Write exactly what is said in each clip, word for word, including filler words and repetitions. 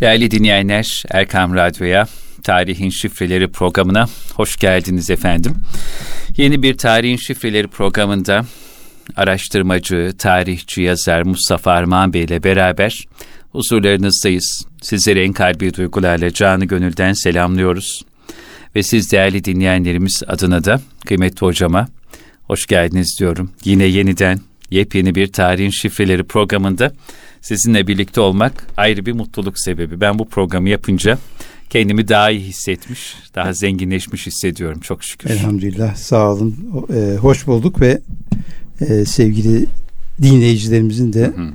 Değerli dinleyenler, Erkam Radyo'ya, Tarihin Şifreleri programına hoş geldiniz efendim. Yeni bir Tarihin Şifreleri programında araştırmacı, tarihçi, yazar Mustafa Armağan Bey ile beraber huzurlarınızdayız. Sizleri en kalbi duygularla canı gönülden selamlıyoruz. Ve siz değerli dinleyenlerimiz adına da kıymetli hocama hoş geldiniz diyorum. Yine yeniden yepyeni bir Tarihin Şifreleri programında sizinle birlikte olmak ayrı bir mutluluk sebebi. Ben bu programı yapınca kendimi daha iyi hissetmiş, daha zenginleşmiş hissediyorum çok şükür. Elhamdülillah, sağ olun. Ee, hoş bulduk ve e, sevgili dinleyicilerimizin de hı hı.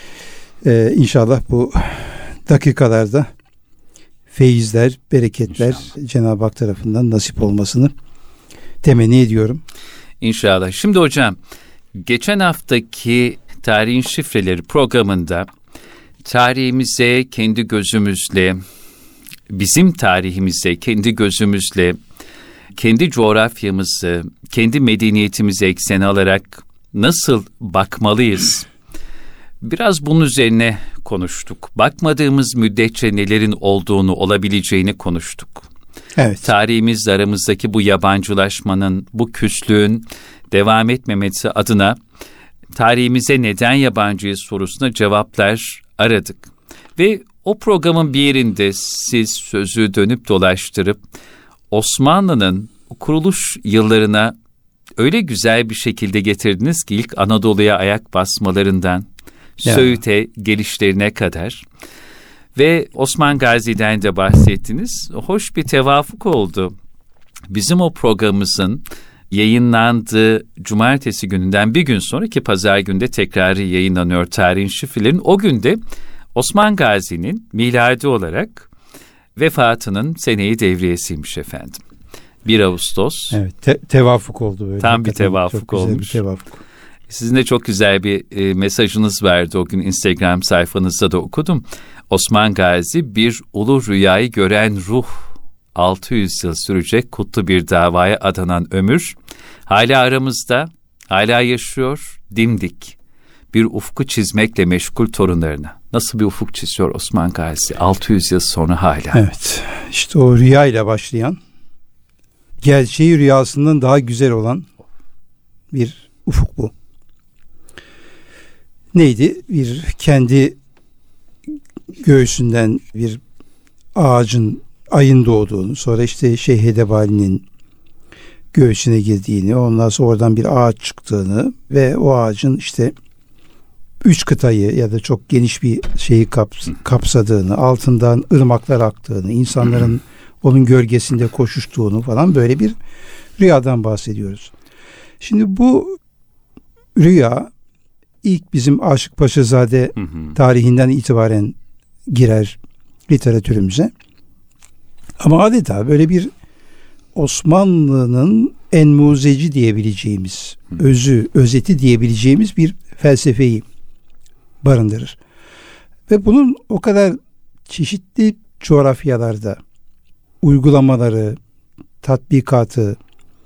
E, inşallah bu dakikalarda feyizler, bereketler İnşallah. Cenab-ı Hak tarafından nasip olmasını temenni ediyorum. İnşallah. Şimdi hocam, geçen haftaki Tarihin Şifreleri programında tarihimize kendi gözümüzle, bizim tarihimize kendi gözümüzle, kendi coğrafyamızı, kendi medeniyetimizi ekseni alarak nasıl bakmalıyız? Biraz bunun üzerine konuştuk. Bakmadığımız müddetçe nelerin olduğunu, olabileceğini konuştuk. Evet. Tarihimizle aramızdaki bu yabancılaşmanın, bu küslüğün devam etmemesi adına tarihimize neden yabancıyız sorusuna cevaplar aradık. Ve o programın bir yerinde siz sözü dönüp dolaştırıp Osmanlı'nın kuruluş yıllarına öyle güzel bir şekilde getirdiniz ki ilk Anadolu'ya ayak basmalarından ya. Söğüt'e gelişlerine kadar ve Osman Gazi'den de bahsettiniz. Hoş bir tevafuk oldu. Bizim o programımızın yayınlandığı cumartesi gününden bir gün sonraki pazar günde tekrarı yayınlanıyor Tarihin Şifrelerin. O günde Osman Gazi'nin miladi olarak vefatının seneyi devriyesiymiş efendim. bir Ağustos. Evet, te- tevafuk oldu böyle. Tam bir tevafuk çok olmuş. Bir tevafuk. Sizin de çok güzel bir e, mesajınız vardı o gün Instagram sayfanızda da okudum. Osman Gazi bir ulu rüyayı gören ruh. altı yüz yıl sürecek kutlu bir davaya adanan ömür. Hala aramızda, hala yaşıyor, dimdik. Bir ufku çizmekle meşgul torunlarına. Nasıl bir ufuk çiziyor Osman Gazi? altı yüz yıl sonra hala. Evet, işte o rüya ile başlayan, gerçeği rüyasından daha güzel olan bir ufuk bu. Neydi? Bir kendi göğsünden bir ağacın, ayın doğduğunu, sonra işte Şeyh Hedebali'nin göğsüne girdiğini, ondan sonra oradan bir ağaç çıktığını ve o ağacın işte üç kıtayı ya da çok geniş bir şeyi kaps- kapsadığını, altından ırmaklar aktığını, insanların onun gölgesinde koşuştuğunu falan, böyle bir rüyadan bahsediyoruz. Şimdi bu rüya ilk bizim Aşık Paşazade tarihinden itibaren girer literatürümüze. Ama adeta böyle bir Osmanlı'nın enmuzeci diyebileceğimiz, özü, özeti diyebileceğimiz bir felsefeyi barındırır. Ve bunun o kadar çeşitli coğrafyalarda uygulamaları, tatbikatı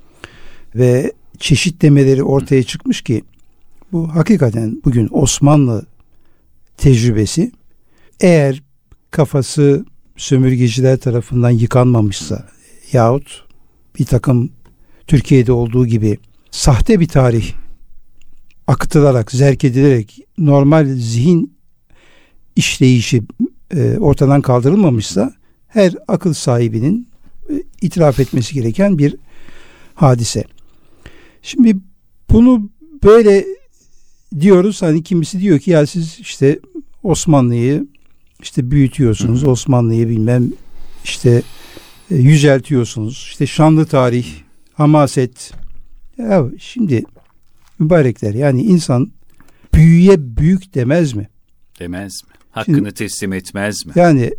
ve çeşitlemeleri ortaya çıkmış ki bu hakikaten bugün Osmanlı tecrübesi, eğer kafası sömürgeciler tarafından yıkanmamışsa yahut bir takım Türkiye'de olduğu gibi sahte bir tarih akıtılarak, zerk edilerek normal zihin işleyişi e, ortadan kaldırılmamışsa, her akıl sahibinin e, itiraf etmesi gereken bir hadise. Şimdi bunu böyle diyoruz, hani kimisi diyor ki ya siz işte Osmanlı'yı işte büyütüyorsunuz, hı. Osmanlı'yı bilmem işte e, yüceltiyorsunuz, işte şanlı tarih, hamaset. Ya şimdi mübarekler, yani insan büyüye büyük demez mi? Demez mi? Hakkını şimdi, teslim etmez mi? Yani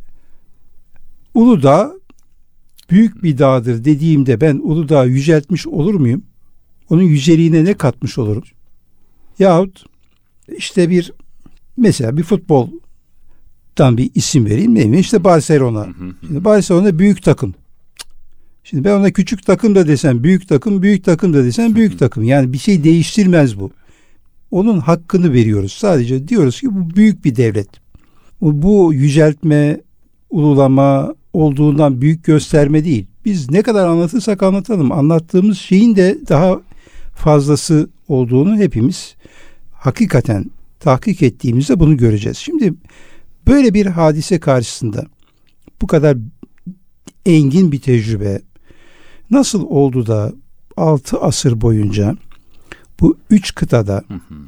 Uludağ büyük bir dağdır dediğimde ben Uludağ'ı yüceltmiş olur muyum? Onun yüceliğine ne katmış olurum? Yahut işte bir mesela bir futboldan bir isim vereyim, değil mi? İşte Barcelona. Şimdi Barcelona büyük takım. Şimdi ben ona küçük takım da desem, büyük takım, büyük takım da desem büyük takım. Yani bir şey değiştirmez bu. Onun hakkını veriyoruz. Sadece diyoruz ki bu büyük bir devlet. Bu yüceltme, ululama olduğundan büyük gösterme değil. Biz ne kadar anlatırsak anlatalım, anlattığımız şeyin de daha fazlası olduğunu hepimiz hakikaten tahkik ettiğimizde bunu göreceğiz. Şimdi böyle bir hadise karşısında bu kadar engin bir tecrübe nasıl oldu da altı asır boyunca bu üç kıtada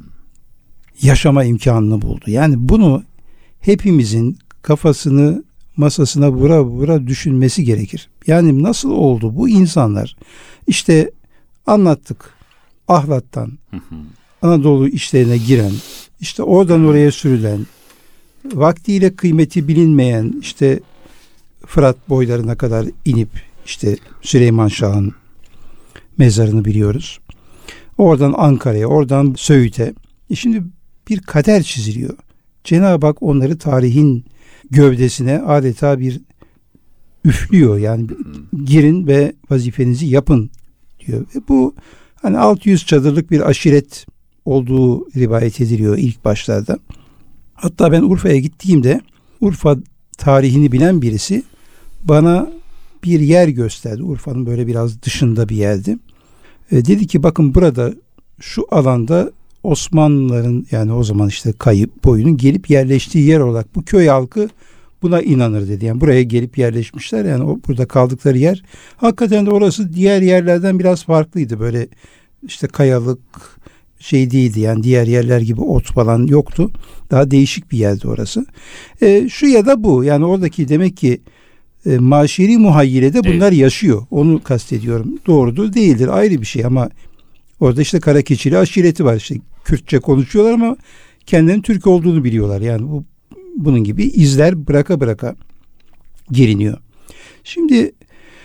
yaşama imkanını buldu? Yani bunu hepimizin kafasını masasına vura vura düşünmesi gerekir. Yani nasıl oldu bu insanlar? İşte anlattık. Ahlat'tan Anadolu işlerine giren, işte oradan oraya sürülen, vaktiyle kıymeti bilinmeyen, işte Fırat boylarına kadar inip işte Süleyman Şah'ın mezarını biliyoruz. Oradan Ankara'ya, oradan Söğüt'e. E şimdi bir kader çiziliyor. Cenab-ı Hak onları tarihin gövdesine adeta bir üflüyor. Yani girin ve vazifenizi yapın diyor. Ve bu hani altı yüz çadırlık bir aşiret olduğu rivayet ediliyor ilk başlarda. Hatta ben Urfa'ya gittiğimde Urfa tarihini bilen birisi bana bir yer gösterdi. Urfa'nın böyle biraz dışında bir yerdi. E, dedi ki bakın burada şu alanda Osmanlıların, yani o zaman işte Kayıp boyunun gelip yerleştiği yer olarak bu köy halkı buna inanır dedi. Yani buraya gelip yerleşmişler. Yani o burada kaldıkları yer hakikaten de orası diğer yerlerden biraz farklıydı. Böyle işte kayalık şey değildi. Yani diğer yerler gibi ot falan yoktu. Daha değişik bir yerdi orası. E, şu ya da bu. Yani oradaki demek ki e, maşeri muhayyilede bunlar evet. yaşıyor. Onu kastediyorum. Doğrudur değildir ayrı bir şey ama orada işte Karakeçili aşireti var. İşte Kürtçe konuşuyorlar ama kendilerinin Türk olduğunu biliyorlar. Yani bu bunun gibi izler bıraka bıraka geliniyor. Şimdi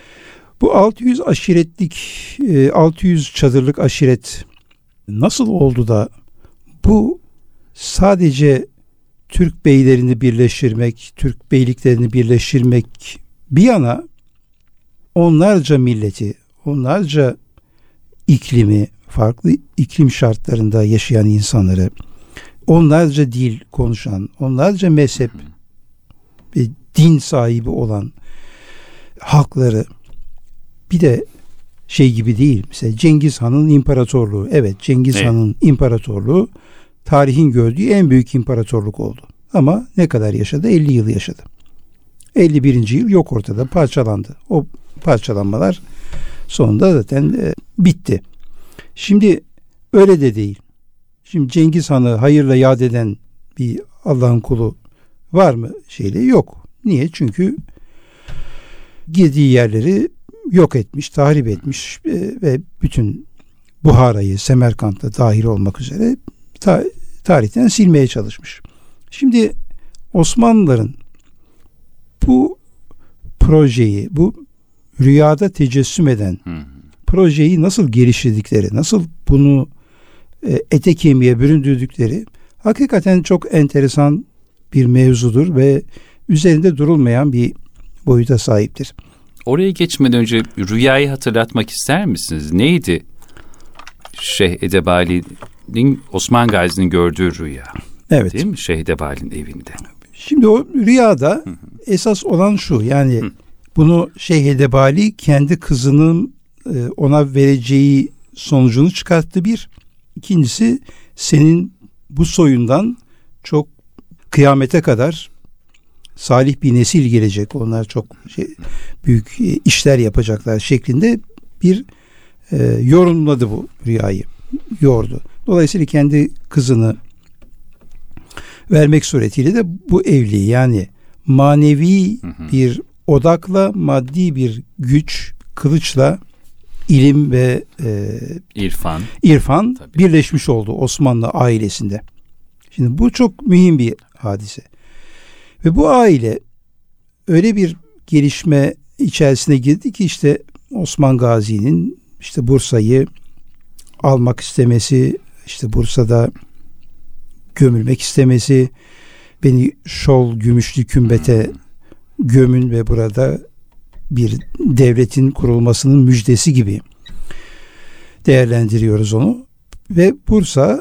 bu altı yüz aşiretlik, altı yüz çadırlık aşiret nasıl oldu da bu sadece Türk beylerini birleştirmek, Türk beyliklerini birleştirmek bir yana onlarca milleti, onlarca iklimi, farklı iklim şartlarında yaşayan insanları, onlarca dil konuşan, onlarca mezhep ve din sahibi olan halkları, bir de şey gibi değil. Mesela Cengiz Han'ın imparatorluğu. Evet, Cengiz evet. Han'ın imparatorluğu tarihin gördüğü en büyük imparatorluk oldu. Ama ne kadar yaşadı? elli yıl yaşadı. elli birinci yıl yok ortada, parçalandı. O parçalanmalar sonunda zaten e, bitti. Şimdi öyle de değil. Şimdi Cengiz Han'ı hayırla yad eden bir Allah'ın kulu var mı şeyle? Yok. Niye? Çünkü girdiği yerleri yok etmiş, tahrip etmiş ve bütün Buhara'yı, Semerkant'ta dahil olmak üzere ta- tarihten silmeye çalışmış. Şimdi Osmanlıların bu projeyi, bu rüyada tecessüm eden hmm. projeyi nasıl geliştirdikleri, nasıl bunu e, ete kemiğe büründürdükleri hakikaten çok enteresan bir mevzudur ve üzerinde durulmayan bir boyuta sahiptir. Oraya geçmeden önce rüyayı hatırlatmak ister misiniz? Neydi Şeyh Edebali'nin, Osman Gazi'nin gördüğü rüya? Evet. Değil mi? Şeyh Edebali'nin evinde. Şimdi o rüyada hı hı. esas olan şu, yani hı. bunu Şeyh Edebali kendi kızının ona vereceği sonucunu çıkarttı bir. İkincisi, senin bu soyundan çok kıyamete kadar salih bir nesil gelecek. Onlar çok şey, büyük işler yapacaklar şeklinde bir e, yorumladı bu rüyayı. Yordu. Dolayısıyla kendi kızını vermek suretiyle de bu evliliği, yani manevi hı hı. bir odakla maddi bir güç, kılıçla ilim ve e, irfan, irfan birleşmiş oldu Osmanlı ailesinde. Şimdi bu çok mühim bir hadise. Ve bu aile öyle bir gelişme içerisine girdi ki işte Osman Gazi'nin işte Bursa'yı almak istemesi, işte Bursa'da gömülmek istemesi, beni Şol Gümüşlü Kümbet'e gömün ve burada bir devletin kurulmasının müjdesi gibi değerlendiriyoruz onu. Ve Bursa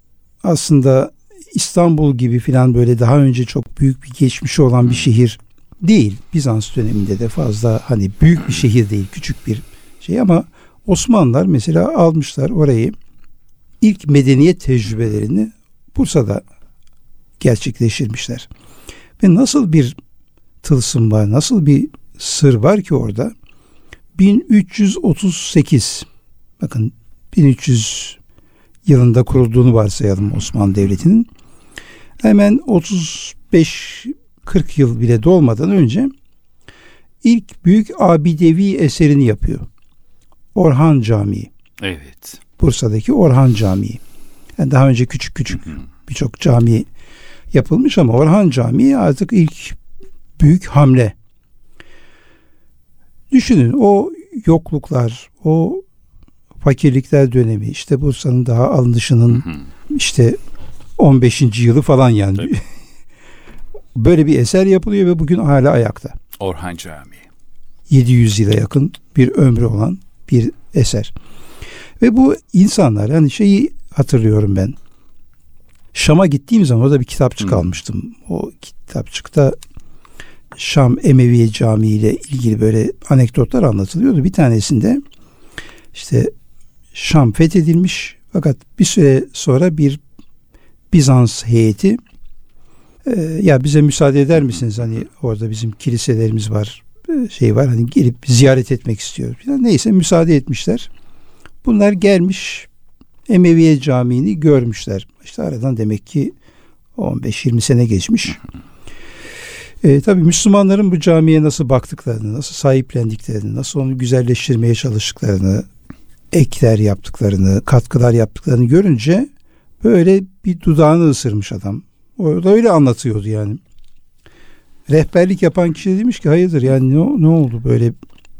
aslında İstanbul gibi filan böyle daha önce çok büyük bir geçmişi olan bir şehir değil. Bizans döneminde de fazla hani büyük bir şehir değil, küçük bir şey ama Osmanlılar mesela almışlar orayı, ilk medeniyet tecrübelerini Bursa'da gerçekleştirmişler. Ve nasıl bir tılsım var, nasıl bir sır var ki orada? bin üç yüz otuz sekiz, bakın bin üç yüz yılında kurulduğunu varsayalım Osmanlı Devleti'nin. Hemen otuz beş kırk yıl bile dolmadan önce ilk büyük abidevi eserini yapıyor. Orhan Camii. Evet. Bursa'daki Orhan Camii. Yani daha önce küçük küçük birçok cami yapılmış ama Orhan Camii artık ilk büyük hamle. Düşünün, o yokluklar, o fakirlikler dönemi, işte Bursa'nın daha alınışının hı hı. işte on beşinci yılı falan yani. Böyle bir eser yapılıyor ve bugün hala ayakta. Orhan Camii. yedi yüz yıla yakın bir ömrü olan bir eser. Ve bu insanlar, yani şeyi hatırlıyorum ben. Şam'a gittiğim zaman orada bir kitapçık hmm. almıştım. O kitapçıkta Şam Emeviye Camii ile ilgili böyle anekdotlar anlatılıyordu. Bir tanesinde işte Şam fethedilmiş fakat bir süre sonra bir Bizans heyeti e, ya bize müsaade eder misiniz? Hani orada bizim kiliselerimiz var, şey var, hani gelip ziyaret etmek istiyoruz. Neyse müsaade etmişler. Bunlar gelmiş Emeviye Camii'ni görmüşler. İşte aradan demek ki on beş yirmi sene geçmiş. E, tabii Müslümanların bu camiye nasıl baktıklarını, nasıl sahiplendiklerini, nasıl onu güzelleştirmeye çalıştıklarını, ekler yaptıklarını, katkılar yaptıklarını görünce böyle bir dudağını ısırmış adam. O da öyle anlatıyordu yani. Rehberlik yapan kişi demiş ki hayırdır yani ne, ne oldu böyle?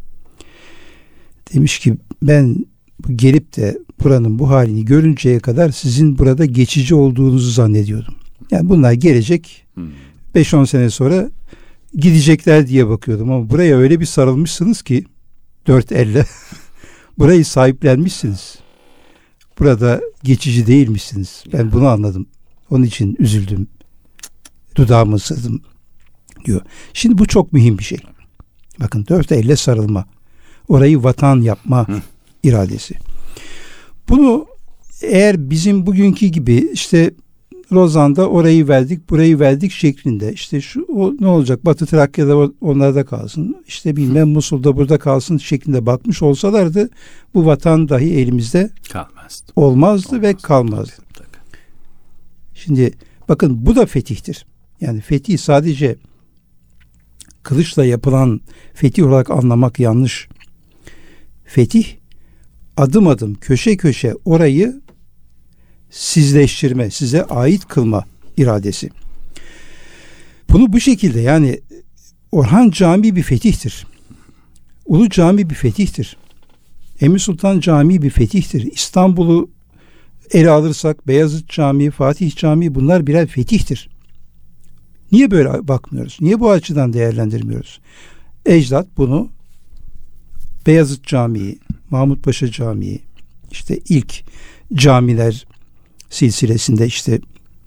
Demiş ki ben gelip de buranın bu halini görünceye kadar sizin burada geçici olduğunuzu zannediyordum. Yani bunlar gelecek beş on sene sonra gidecekler diye bakıyordum ama buraya öyle bir sarılmışsınız ki dört elle burayı sahiplenmişsiniz. Burada geçici değilmişsiniz. Ben bunu anladım. Onun için üzüldüm. Dudağımı ısırdım diyor. Şimdi bu çok mühim bir şey. Bakın dört elle sarılma. Orayı vatan yapma Hı. iradesi. Bunu eğer bizim bugünkü gibi işte Lozan'da orayı verdik, burayı verdik şeklinde işte şu o ne olacak? Batı Trakya'da onlarda kalsın. İşte bilmem Musul'da burada kalsın şeklinde bakmış olsalardı bu vatan dahi elimizde kalmazdı. Olmazdı Olmaz. ve kalmazdı. Şimdi bakın bu da fetihtir. Yani fetih sadece kılıçla yapılan fetih olarak anlamak yanlış. Fetih adım adım, köşe köşe orayı sizleştirme, size ait kılma iradesi. Bunu bu şekilde yani Orhan Camii bir fetihtir. Ulu Cami bir fetihtir. Emir Sultan Camii bir fetihtir. İstanbul'u ele alırsak Beyazıt Camii, Fatih Camii bunlar birer fetihtir. Niye böyle bakmıyoruz? Niye bu açıdan değerlendirmiyoruz? Ecdat bunu Beyazıt Camii, Mahmutpaşa Camii, işte ilk camiler silsilesinde işte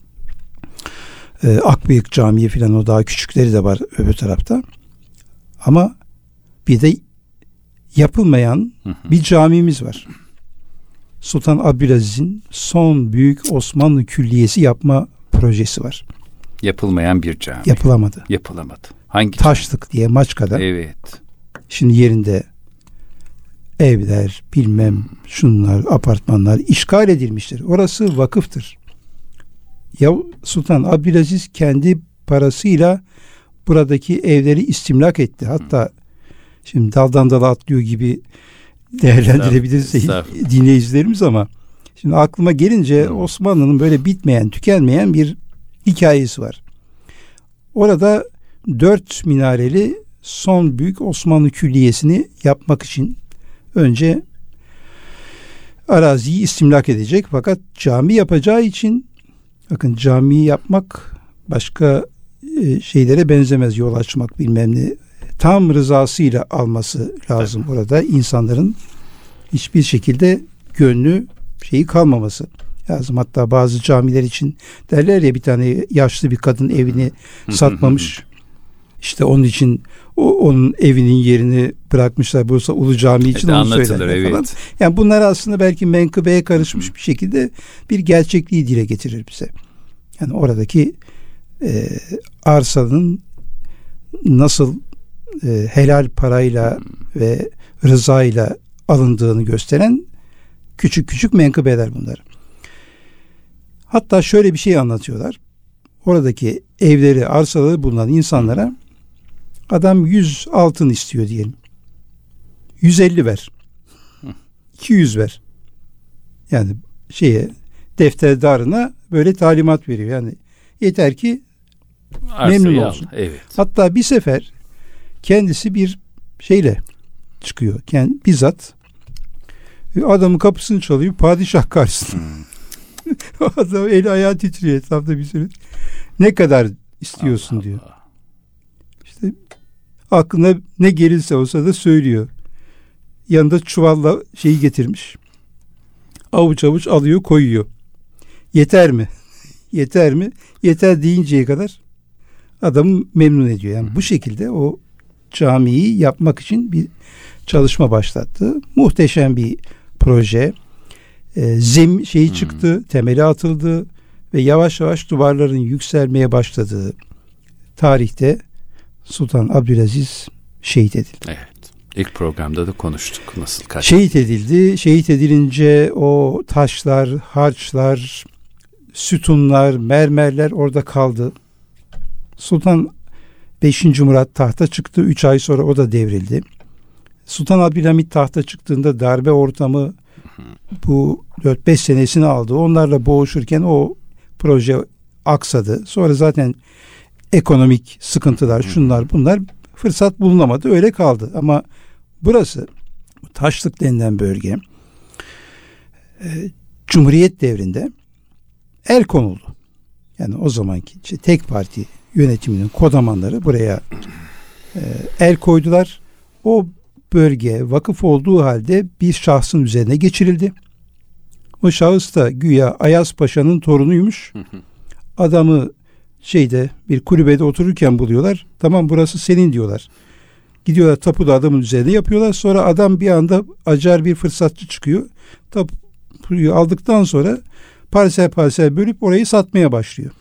e, Akbıyık Camii filan, o daha küçükleri de var öbür tarafta. Ama bir de yapılmayan bir camimiz var. Sultan Abdülaziz'in son büyük Osmanlı külliyesi yapma projesi var. Yapılmayan bir cami. Yapılamadı. Yapılamadı. Hangi Taşlık cami? Diye Maçka'da. Evet. Şimdi yerinde evler, bilmem şunlar, apartmanlar işgal edilmiştir. Orası vakıftır. Ya Sultan Abdülaziz kendi parasıyla buradaki evleri istimlak etti. Hatta şimdi daldan dala atlıyor gibi değerlendirebiliriz dinleyicilerimiz ama şimdi aklıma gelince Osmanlı'nın böyle bitmeyen, tükenmeyen bir hikayesi var. Orada dört minareli son büyük Osmanlı külliyesini yapmak için önce araziyi istimlak edecek fakat cami yapacağı için, bakın camiyi yapmak başka şeylere benzemez, yol açmak bilmem ne, tam rızasıyla alması lazım. Evet. Orada insanların hiçbir şekilde gönlü şeyi kalmaması lazım. Hatta bazı camiler için derler ya, bir tane yaşlı bir kadın evini satmamış, işte İşte onun için o, onun evinin yerini bırakmışlar Bursa Ulu Camii için, evet, onu söylerler evet. falan. Yani bunlar aslında belki menkıbeye karışmış Hı. bir şekilde bir gerçekliği dile getirir bize. Yani oradaki e, arsanın nasıl e, helal parayla Hı. ve rızayla alındığını gösteren küçük küçük menkıbeler bunlar. Hatta şöyle bir şey anlatıyorlar. Oradaki evleri, arsaları bulunan insanlara adam yüz altın istiyor diyelim. yüz elli ver. iki yüz ver. Yani şeye, defterdarına böyle talimat veriyor. Yani yeter ki arsayı memnun olsun. Al, evet. Hatta bir sefer kendisi bir şeyle çıkıyor. Yani bizzat adamın kapısını çalıyor, padişah karşısında. Hmm. Adam eli ayağı titriyor etrafta bir sürü. Ne kadar istiyorsun Allah diyor. Allah. İşte aklına ne gelirse olsa da söylüyor. Yanında çuvalla şeyi getirmiş. Avuç avuç alıyor, koyuyor. Yeter mi? Yeter mi? Yeter deyinceye kadar adamı memnun ediyor. Yani hmm. bu şekilde o camiyi yapmak için bir çalışma başlattı. Muhteşem bir proje. E, zem şeyi hmm. çıktı, temeli atıldı ve yavaş yavaş duvarların yükselmeye başladığı tarihte Sultan Abdülaziz şehit edildi. Evet. İlk programda da konuştuk nasıl kaç. Şehit edildi. Şehit edilince o taşlar, harçlar, sütunlar, mermerler orada kaldı. Sultan beşinci Murat tahta çıktı. üç ay sonra o da devrildi. Sultan Abdülhamit tahta çıktığında darbe ortamı bu dört beş senesini aldı. Onlarla boğuşurken o proje aksadı. Sonra zaten ekonomik sıkıntılar, şunlar bunlar, fırsat bulunamadı. Öyle kaldı. Ama burası Taşlık denilen bölge e, Cumhuriyet devrinde el konuldu. Yani o zamanki işte tek parti yönetiminin kodamanları buraya e, el koydular. O bölge vakıf olduğu halde bir şahsın üzerine geçirildi. O şahıs da güya Ayaz Paşa'nın torunuymuş. Adamı şeyde bir kulübede otururken buluyorlar. Tamam, burası senin diyorlar. Gidiyorlar tapuda adamın üzerine yapıyorlar. Sonra adam bir anda acar bir fırsatçı çıkıyor. Tapuyu aldıktan sonra parsel parsel bölüp orayı satmaya başlıyor.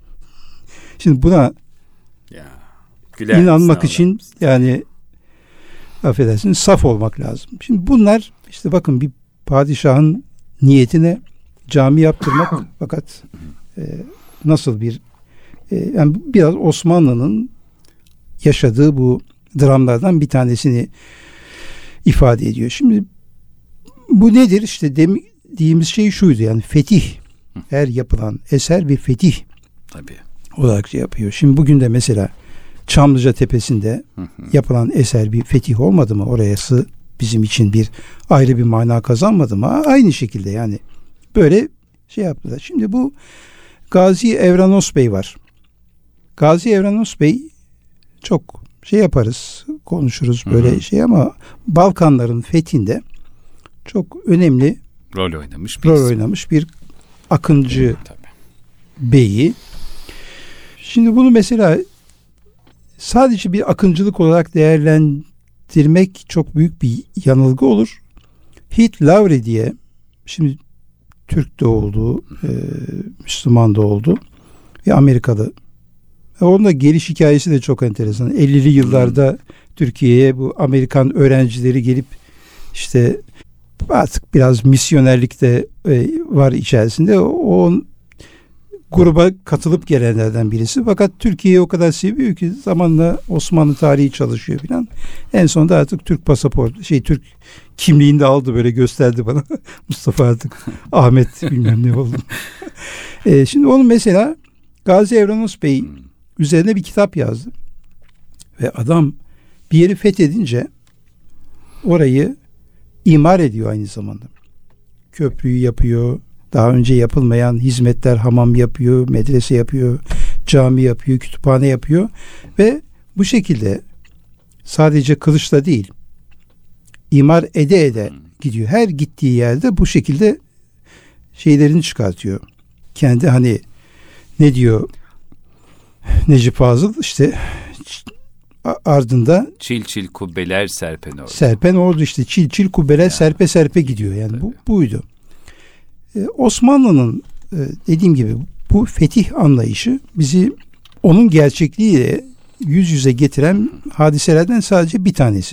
Şimdi buna ya, inanmak için yani affedersiniz saf olmak lazım. Şimdi bunlar işte bakın bir padişahın niyetine cami yaptırmak fakat e, nasıl bir e, yani biraz Osmanlı'nın yaşadığı bu dramlardan bir tanesini ifade ediyor. Şimdi bu nedir? İşte dediğimiz şey şuydu, yani fetih. Her yapılan eser bir fetih. Tabii. Olarak şey yapıyor. Şimdi bugün de mesela Çamlıca Tepesi'nde hı hı. yapılan eser bir fetih olmadı mı? Orası bizim için bir ayrı bir mana kazanmadı mı? Aynı şekilde yani böyle şey yaptılar. Şimdi bu Gazi Evranos Bey var. Gazi Evranos Bey çok şey yaparız, konuşuruz böyle hı hı. şey ama Balkanların fethinde çok önemli rol oynamış bir rol oynamış bir akıncı tabii. beyi. Şimdi bunu mesela sadece bir akıncılık olarak değerlendirmek çok büyük bir yanılgı olur. Hit Lavre diye, şimdi Türk de oldu, e, Müslüman da oldu ve Amerikalı. E, onun da geliş hikayesi de çok enteresan. ellili yıllarda hmm. Türkiye'ye bu Amerikan öğrencileri gelip işte artık biraz misyonerlik de e, var içerisinde. O gruba katılıp gelenlerden birisi. Fakat Türkiye'yi o kadar seviyor ki zamanla Osmanlı tarihi çalışıyor filan. En sonunda artık Türk pasaportu, şey Türk kimliğini de aldı, böyle gösterdi bana. Mustafa artık Ahmet bilmem ne oldu. e, şimdi onun mesela Gazi Evranos Bey üzerine bir kitap yazdı. Ve adam bir yeri fethedince orayı imar ediyor aynı zamanda. Köprüyü yapıyor. Daha önce yapılmayan hizmetler, hamam yapıyor, medrese yapıyor, cami yapıyor, kütüphane yapıyor ve bu şekilde sadece kılıçla değil, imar ede ede gidiyor. Her gittiği yerde bu şekilde şeylerini çıkartıyor. Kendi hani ne diyor Necip Fazıl, işte ardında çil çil kubbeler serpen ordu. Serpen ordu işte çil çil kubbeler ya. serpe serpe gidiyor. Yani Tabii. bu buydu. Ee, Osmanlı'nın e, dediğim gibi bu fetih anlayışı bizi onun gerçekliğiyle yüz yüze getiren hadiselerden sadece bir tanesi.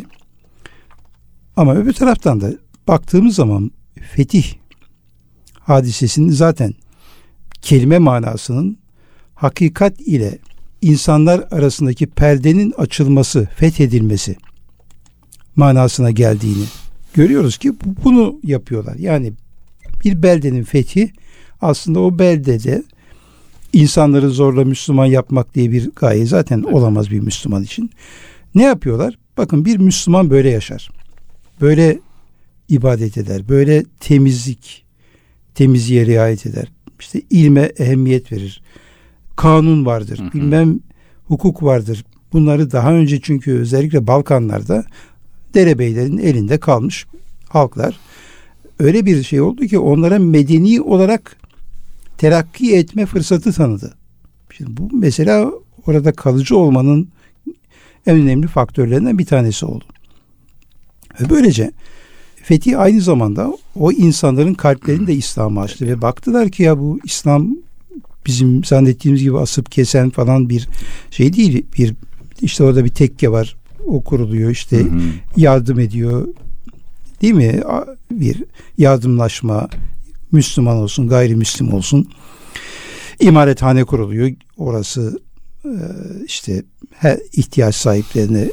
Ama öbür taraftan da baktığımız zaman fetih hadisesinin zaten kelime manasının hakikat ile insanlar arasındaki perdenin açılması, fethedilmesi manasına geldiğini görüyoruz ki bunu yapıyorlar. Yani bir beldenin fethi aslında o beldede insanları zorla Müslüman yapmak diye bir gaye zaten olamaz bir Müslüman için. Ne yapıyorlar? Bakın bir Müslüman böyle yaşar. Böyle ibadet eder. Böyle temizlik, temizliğe riayet eder. İşte ilme ehemmiyet verir. Kanun vardır. Hı hı. Bilmem hukuk vardır. Bunları daha önce çünkü özellikle Balkanlarda derebeylerin elinde kalmış halklar. Öyle bir şey oldu ki onlara medeni olarak terakki etme fırsatı tanıdı. Şimdi bu mesela orada kalıcı olmanın en önemli faktörlerinden bir tanesi oldu. Ve böylece fetih aynı zamanda o insanların kalplerini de İslam'a açtı ve baktılar ki ya bu İslam bizim zannettiğimiz gibi asıp kesen falan bir şey değil. Bir işte orada bir tekke var. O kuruluyor işte hı hı. yardım ediyor. Değil mi? Bir yardımlaşma, Müslüman olsun, gayrimüslim olsun. İmarethane kuruluyor. Orası işte her ihtiyaç sahiplerine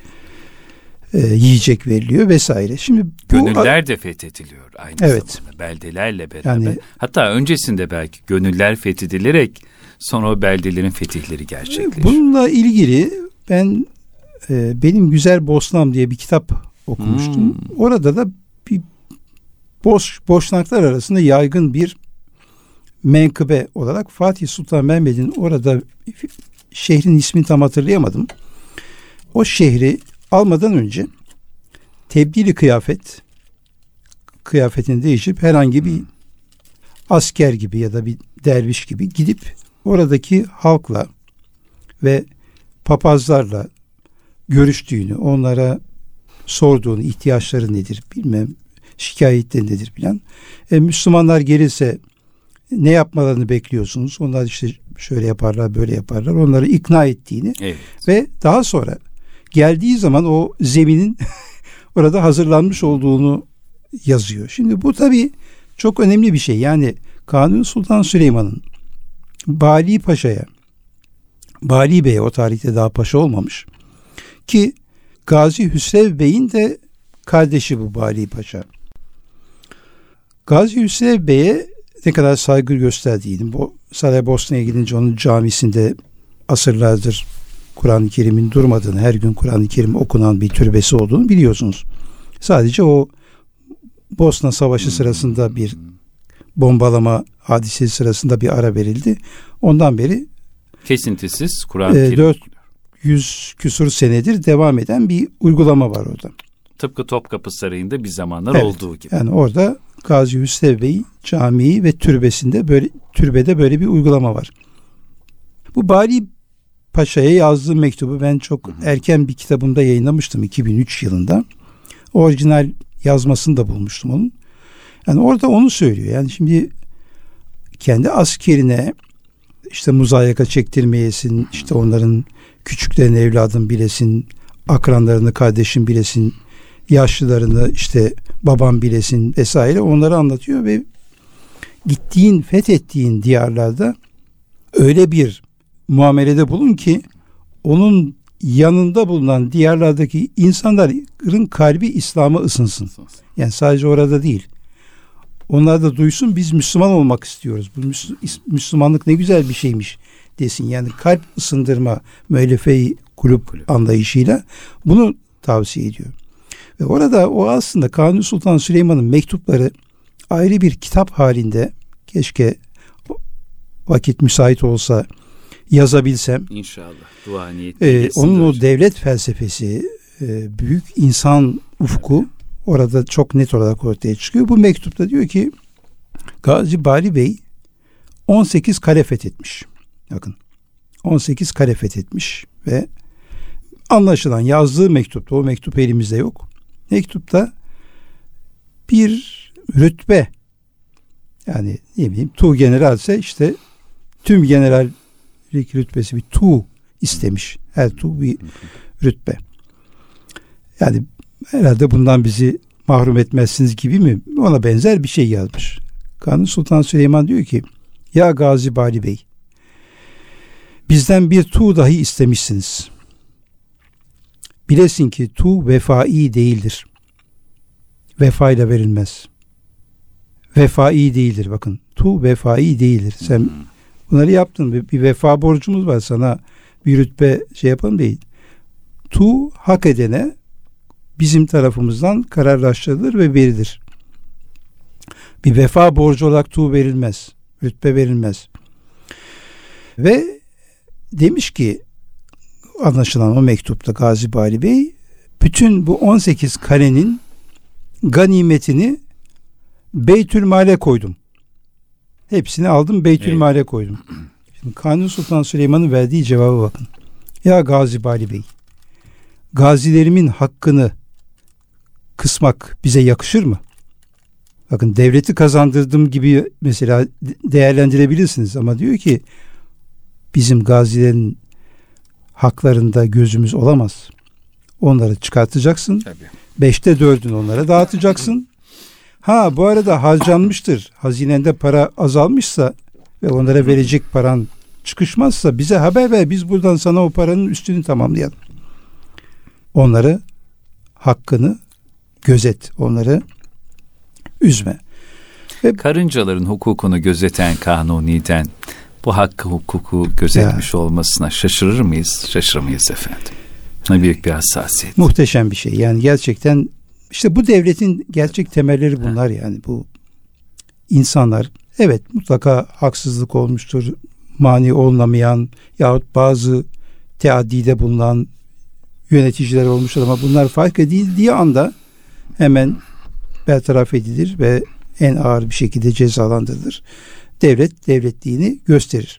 yiyecek veriliyor vesaire. Şimdi bu, gönüller de fethediliyor aynı evet. zamanda beldelerle beraber. Yani, hatta öncesinde belki gönüller fethedilerek sonra o beldelerin fetihleri gerçekleşiyor. Bununla ilgili ben e, benim Güzel Bosnam diye bir kitap okumuştum. Hmm. Orada da bir boş boşnaklar arasında yaygın bir menkıbe olarak Fatih Sultan Mehmet'in orada şehrin ismini tam hatırlayamadım. O şehri almadan önce tebdili kıyafet kıyafetini değişip herhangi bir asker gibi ya da bir derviş gibi gidip oradaki halkla ve papazlarla görüştüğünü, onlara sorduğunu, ihtiyaçları nedir bilmem, şikayetleri nedir filan. E, Müslümanlar gelirse ne yapmalarını bekliyorsunuz? Onlar işte şöyle yaparlar, böyle yaparlar. Onları ikna ettiğini evet. ve daha sonra geldiği zaman o zeminin orada hazırlanmış olduğunu yazıyor. Şimdi bu tabii çok önemli bir şey. Yani Kanuni Sultan Süleyman'ın Bali Paşa'ya, Bali Bey'e o tarihte daha paşa olmamış ki Gazi Hüsrev Bey'in de kardeşi bu Bali Paşa. Gazi Hüsrev Bey'e ne kadar saygı gösterdiğini, bu Saraybosna'ya gidince onun camisinde asırlardır Kur'an-ı Kerim'in durmadığını, her gün Kur'an-ı Kerim okunan bir türbesi olduğunu biliyorsunuz. Sadece o Bosna Savaşı sırasında bir bombalama hadisesi sırasında bir ara verildi. Ondan beri kesintisiz Kur'an-ı e, Kerim dört yüz küsur senedir devam eden bir uygulama var orada. Tıpkı Topkapı Sarayı'nda bir zamanlar evet, olduğu gibi. Yani orada Gazi Hüsrev Bey Camii ve türbesinde böyle türbede böyle bir uygulama var. Bu Bali Paşa'ya yazdığı mektubu ben çok hı hı. erken bir kitabımda yayınlamıştım iki bin üç yılında. Orijinal yazmasını da bulmuştum onun. Yani orada onu söylüyor. Yani şimdi kendi askerine işte muzayaka çektirmeyesin, işte onların küçüklerini evladın bilesin, akranlarını kardeşin bilesin, yaşlılarını işte babam bilesin vesaire onları anlatıyor ve gittiğin, fethettiğin diyarlarda öyle bir muamelede bulun ki onun yanında bulunan diyarlardaki insanların kalbi İslam'a ısınsın. Yani sadece orada değil. Onlar da duysun biz Müslüman olmak istiyoruz. Bu Müslümanlık ne güzel bir şeymiş desin. Yani kalp ısındırma müellefe-i kulüp anlayışıyla bunu tavsiye ediyor. Ve orada o aslında Kanuni Sultan Süleyman'ın mektupları ayrı bir kitap halinde keşke vakit müsait olsa yazabilsem. İnşallah. Dua niyeti. Ee, onun o devlet felsefesi, e, büyük insan ufku orada çok net olarak ortaya çıkıyor. Bu mektupta diyor ki Gazi Bali Bey on sekiz kale fethetmiş. Bakın on sekiz kale fethetmiş ve anlaşılan yazdığı mektupta, o mektup elimizde yok. Mektupta bir rütbe, yani ne bileyim tu generalse işte tüm generallik rütbesi bir tu istemiş. Her tu bir rütbe. Yani herhalde bundan bizi mahrum etmezsiniz gibi mi? Ona benzer bir şey yazmış. Kanuni Sultan Süleyman diyor ki, ya Gazi Bali Bey, bizden bir tu dahi istemişsiniz. Bilesin ki tu vefai değildir. Vefayla verilmez. Vefai değildir, bakın. Tu vefai değildir. Sen bunları yaptın. Bir, bir vefa borcumuz var sana. Bir rütbe şey yapalım değil. Tu hak edene bizim tarafımızdan kararlaştırılır ve verilir. Bir vefa borcu olarak tu verilmez. Rütbe verilmez. Ve demiş ki anlaşılan o mektupta Gazi Bali Bey, bütün bu on sekiz kalenin ganimetini Beytülmal'e koydum. Hepsini aldım, Beytülmal'e evet. koydum. Şimdi Kanuni Sultan Süleyman'ın verdiği cevaba bakın. Ya Gazi Bali Bey, gazilerimin hakkını kısmak bize yakışır mı? Bakın, devleti kazandırdım gibi mesela değerlendirebilirsiniz ama diyor ki bizim gazilerin haklarında gözümüz olamaz. Onları çıkartacaksın. Tabii. Beşte dördünü onlara dağıtacaksın. Ha, bu arada harcanmıştır. Hazinende para azalmışsa ve onlara verecek paran çıkışmazsa bize haber ver. Biz buradan sana o paranın üstünü tamamlayalım. Onları, hakkını gözet. Onları üzme. Ve karıncaların hukukunu gözeten Kanuni'den bu hakkı hukuku gözetmiş ya, olmasına şaşırır mıyız? Şaşırmayız efendim. Ne büyük bir hassasiyet. Muhteşem bir şey. Yani gerçekten işte bu devletin gerçek temelleri bunlar yani. Bu insanlar, evet mutlaka haksızlık olmuştur. Mani olunamayan yahut bazı teaddide bulunan yöneticiler olmuştur ama bunlar fark edildiği anda hemen bertaraf edilir ve en ağır bir şekilde cezalandırılır. Devlet devletliğini gösterir.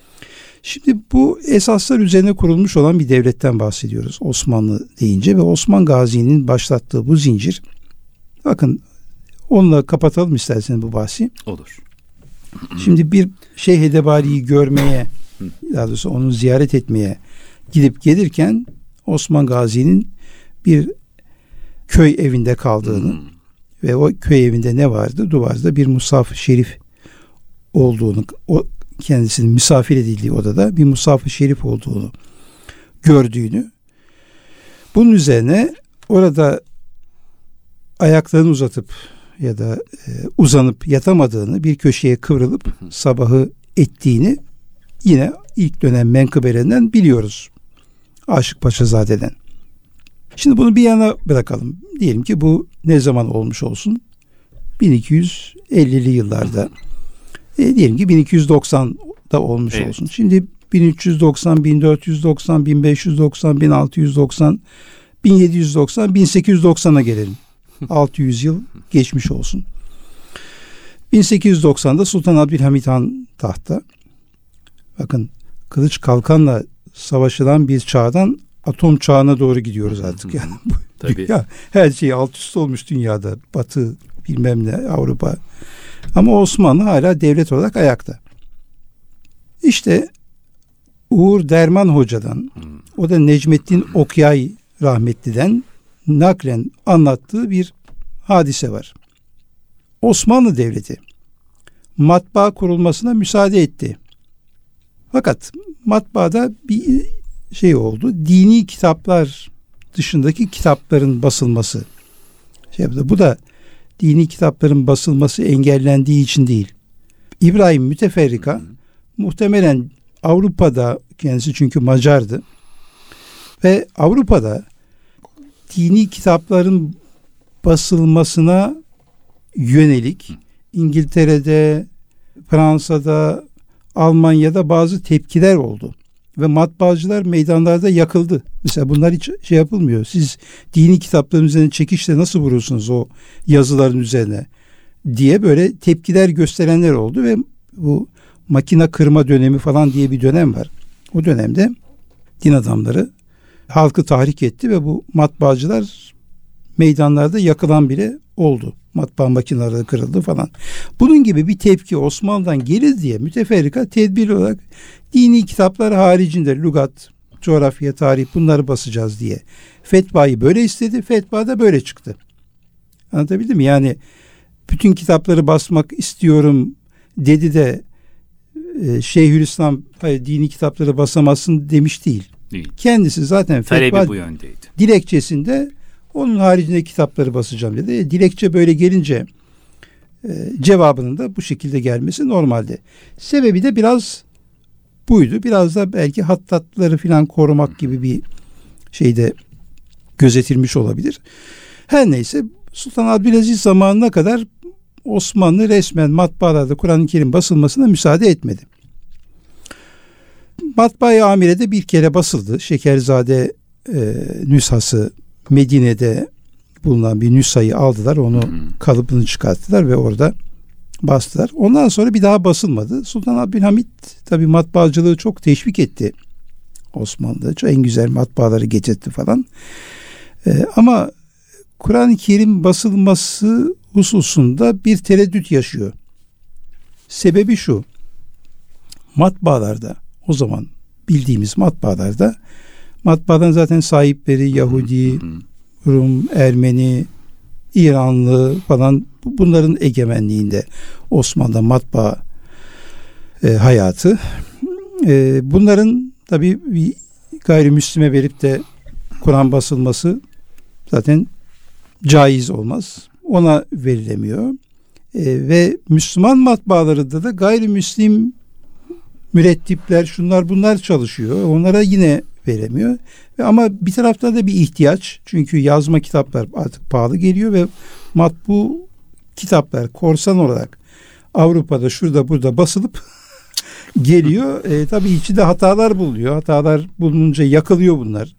Şimdi bu esaslar üzerine kurulmuş olan bir devletten bahsediyoruz Osmanlı deyince ve Osman Gazi'nin başlattığı bu zincir, bakın onunla kapatalım isterseniz bu bahsi. Olur. Şimdi bir Şeyh Edebali'yi görmeye, daha doğrusu onu ziyaret etmeye gidip gelirken Osman Gazi'nin bir köy evinde kaldığını hmm. ve o köy evinde ne vardı? Duvarda bir mushaf-ı şerif olduğunu, o kendisinin misafir edildiği odada bir mushaf-ı şerif olduğunu gördüğünü, bunun üzerine orada ayaklarını uzatıp ya da e, uzanıp yatamadığını, bir köşeye kıvrılıp sabahı ettiğini yine ilk dönem menkıbelerinden biliyoruz. Aşık Paşazade'den. Şimdi bunu bir yana bırakalım. Diyelim ki bu ne zaman olmuş olsun? bin iki yüz ellili yıllarda. E, diyelim ki bin iki yüz doksanda olmuş evet. olsun. Şimdi bin üç yüz doksan, bin dört yüz doksan, bin beş yüz doksan, bin altı yüz doksan, bin yedi yüz doksan, bin sekiz yüz doksana gelelim. altı yüz yıl geçmiş olsun. bin sekiz yüz doksanda Sultan Abdülhamit Han tahta. Bakın, kılıç kalkanla savaşılan bir çağdan atom çağına doğru gidiyoruz artık. Yani Tabii. Dünya, her şey alt üst olmuş dünyada. Batı, bilmem ne, Avrupa. Ama Osmanlı hala devlet olarak ayakta. İşte Uğur Derman Hoca'dan, o da Necmettin Okyay rahmetliden naklen anlattığı bir hadise var. Osmanlı Devleti matbaa kurulmasına müsaade etti. Fakat matbaada bir şey oldu. Dini kitaplar dışındaki kitapların basılması. Şey yaptı. Bu da dini kitapların basılması engellendiği için değil. İbrahim Müteferrika muhtemelen Avrupa'da, kendisi çünkü Macardı, ve Avrupa'da dini kitapların basılmasına yönelik İngiltere'de, Fransa'da, Almanya'da bazı tepkiler oldu. Ve matbaacılar meydanlarda yakıldı. Mesela bunlar hiç şey yapılmıyor. Siz dini kitapların üzerine çekişle nasıl vurursunuz o yazıların üzerine diye böyle tepkiler gösterenler oldu ve bu makine kırma dönemi falan diye bir dönem var. O dönemde din adamları halkı tahrik etti ve bu matbaacılar meydanlarda yakılan bile oldu. Matbaa makineleri kırıldı falan. Bunun gibi bir tepki Osmanlı'dan gelir diye müteferrika tedbirli olarak dini kitaplar haricinde lügat, coğrafya, tarih bunları basacağız diye fetvayı böyle istedi. Fetva da böyle çıktı. Anlatabildim mi? Yani bütün kitapları basmak istiyorum dedi de e, Şeyhülislam hayır dini kitapları basamazsın demiş değil. Değil. Kendisi zaten fetva bu yöndeydi. Dilekçesinde onun haricinde kitapları basacağım dedi. Dilekçe böyle gelince e, cevabının da bu şekilde gelmesi normaldi. Sebebi de biraz buydu. Biraz da belki hattatları filan korumak gibi bir şeyde gözetilmiş olabilir. Her neyse Sultan Abdülaziz zamanına kadar Osmanlı resmen matbaalarda Kur'an-ı Kerim basılmasına müsaade etmedi. Matbaa-i Amire'de bir kere basıldı. Şekerzade e, nüshası Medine'de bulunan bir nüshayı aldılar. Onu kalıbını çıkarttılar ve orada bastılar. Ondan sonra bir daha basılmadı. Sultan Abdülhamit tabii matbaacılığı çok teşvik etti Osmanlı'da. En güzel matbaaları getirtti falan. Ee, ama Kur'an-ı Kerim basılması hususunda bir tereddüt yaşıyor. Sebebi şu. Matbaalarda, o zaman bildiğimiz matbaalarda, matbaadan zaten sahipleri Yahudi, Rum, Ermeni, İranlı falan, bunların egemenliğinde Osmanlı matbaa e, hayatı. E, bunların tabii bir gayrimüslime verip de Kur'an basılması zaten caiz olmaz. Ona verilemiyor. E, ve Müslüman matbaalarında da gayrimüslim mürettipler, şunlar bunlar çalışıyor. Onlara yine veremiyor. Ve ama bir tarafta da bir ihtiyaç. Çünkü yazma kitaplar artık pahalı geliyor ve matbu kitaplar korsan olarak Avrupa'da şurada burada basılıp geliyor. E, tabii içinde hatalar bulunuyor. Hatalar bulununca yakılıyor bunlar.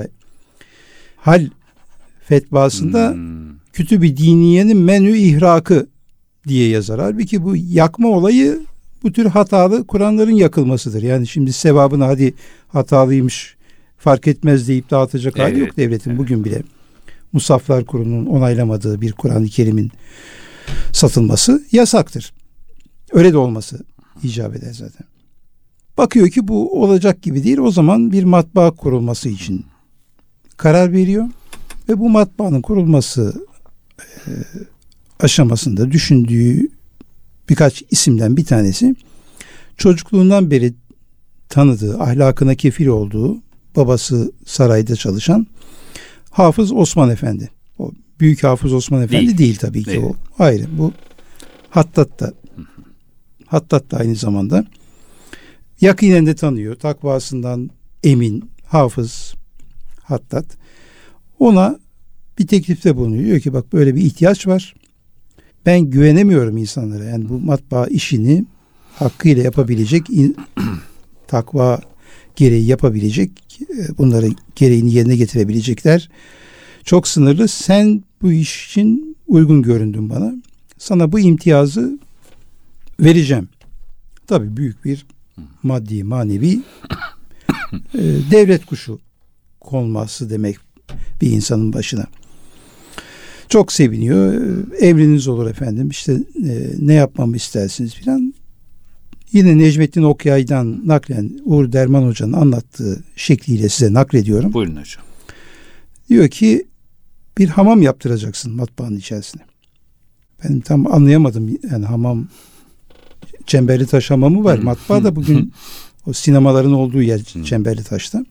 Hal fetvasında hmm. Kütüb-i Diniye'nin menü ihrakı diye yazar. Halbuki bu yakma olayı bu tür hatalı Kur'anların yakılmasıdır. Yani şimdi sevabını hadi hatalıymış fark etmez deyip dağıtacak evet. hali yok devletin evet. bugün bile. Musaflar Kurulu'nun onaylamadığı bir Kur'an-ı Kerim'in satılması yasaktır. Öyle de olması icap eder zaten. Bakıyor ki bu olacak gibi değil. O zaman bir matbaa kurulması için karar veriyor. Ve bu matbaanın kurulması e, aşamasında düşündüğü birkaç isimden bir tanesi çocukluğundan beri tanıdığı, ahlakına kefil olduğu, babası sarayda çalışan Hafız Osman Efendi. O büyük Hafız Osman Efendi değil, değil tabii ki değil. O. Ayrı. Bu Hattat da Hattat da aynı zamanda yakinen de tanıyor. Takvasından emin Hafız Hattat. Ona bir teklifte bulunuyor. Diyor ki bak böyle bir ihtiyaç var. Ben güvenemiyorum insanlara. Yani bu matbaa işini hakkıyla yapabilecek, takva gereği yapabilecek, bunları gereğini yerine getirebilecekler çok sınırlı. Sen bu iş için uygun göründün bana. Sana bu imtiyazı vereceğim. Tabii büyük bir maddi, manevi e, devlet kuşu konması demek bir insanın başına. Çok seviniyor. Emriniz olur efendim. İşte e, ne yapmamı istersiniz filan. Yine Necmettin Okyay'dan naklen Uğur Derman Hoca'nın anlattığı şekliyle size naklediyorum. Buyurun hocam. Diyor ki bir hamam yaptıracaksın matbaanın içerisine. Ben tam anlayamadım. Yani hamam, Çemberlitaş hamamı var. Matbaa da bugün o sinemaların olduğu yer Çemberlitaş'ta.